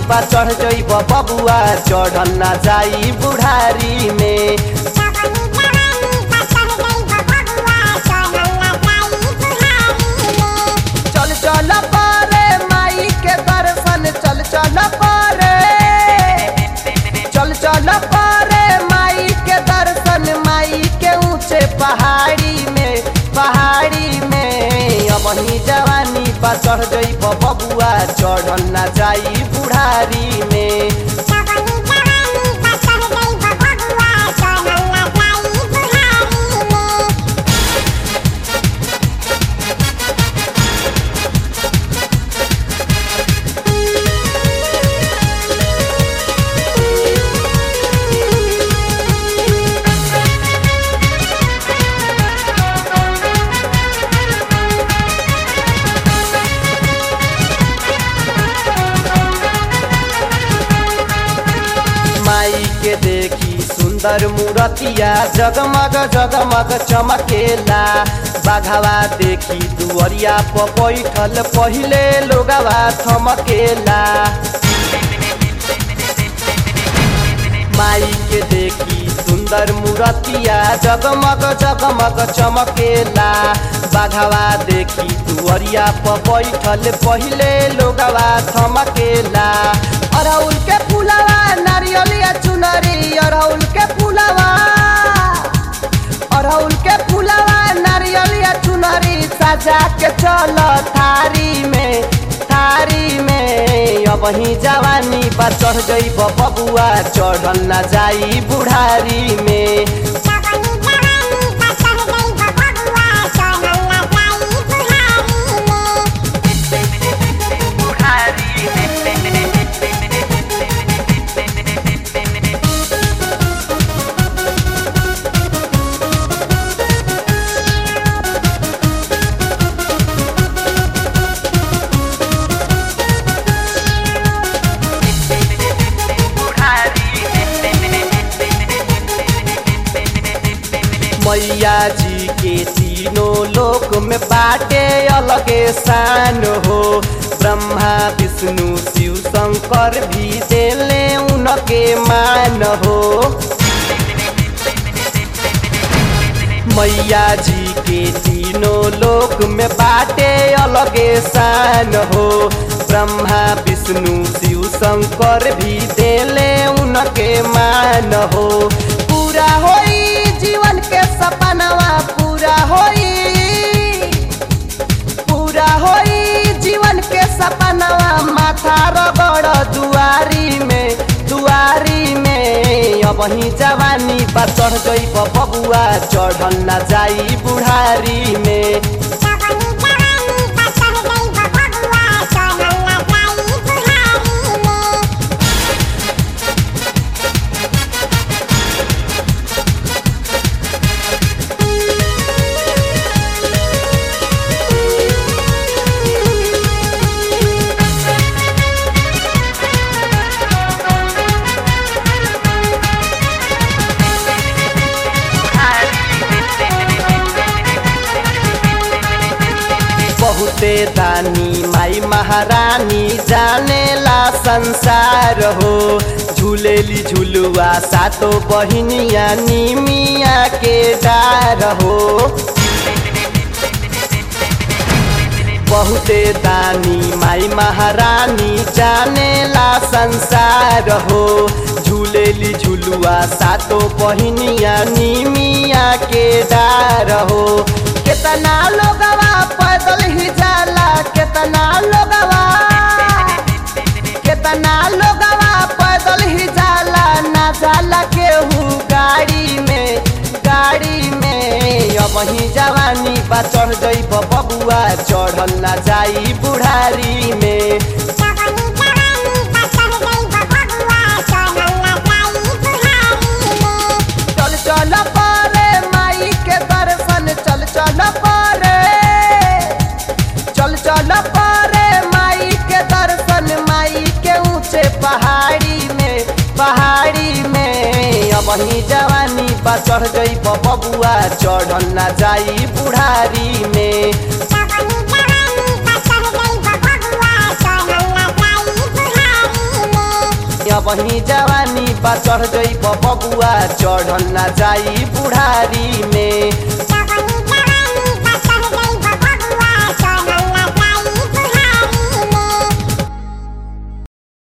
बा चढ़ जइब बबुआ चढ़ल ना जाई बुढ़ारी में। चल चल पारे माई के दर्शन चल चल पारे चल चल पारे माई के दर्शन माई के ऊंचे पहाड़ी में अबही जवानी बा चढ़ जइब बबुआ चढ़ल ना जाई बुढ़ारी में। माई के देखी सुंदर मूर्तिया जगमग जगमग चमकेला। बाघवा देखी दुअरिया पर बैठल पहिले लोगवा थमकेला। माई के देखी सुंदर मूर्तिया जगमग जगमग चमकेला। बाघवा देखी दुअरिया पर बैठल पहिले लोगवा थमकेला। अरहुल के फूलवा नारियलिया चुनरी अरहुल के फूलवा नारियलिया चुनरी सजा के चल थारी में अबही जवानी बा चढ़ जइब बबुआ चढ़ल ना जाई बुढ़ारी में। मैया जी के तीनों लोक में बाटे अलगे शान हो। ब्रह्मा विष्णु शिव शंकर भी देले उनके मान हो। मैया जी के तीनों लोक में बाटे अलगे शान हो। ब्रह्मा विष्णु शिव शंकर भी देले उनके मान हो। पूरा होई जीवन के सपनवा पूरा होई जीवन के सपनवा माथा रगड़ दुआरी में अबही जवानी बा चढ़ जइब बबुआ चढ़ल ना जाई बुढ़ारी में। बहुते दानी माई महारानी जानेला संसार हो। झूलेली झुलुआ सातो बहिनिया निमिया के डार हो। बहुते दानी माई महारानी जानेला संसार हो। झूलेली झुलुआ सातो बहिनिया निमिया के डार हो। केतना लोगवा पैदल ही जाला केतना लोगवा पैदल ही जाला ना जाला केहू गाड़ी में अबही जवानी बा चढ़ जइब बबुआ चढ़ल ना जाई बुढ़ारी में। चल चल पारे माई के दर्शन चल चल पारे माई के दर्शन माई के ऊंचे पहाड़ी में अबही जवानी बा चढ़ जइब बबुआ चढ़ल ना जाई बुढ़ारी में। ही जवानी बा चढ़ जई बबुआ चढ़ल ना जाई बुढ़ारी में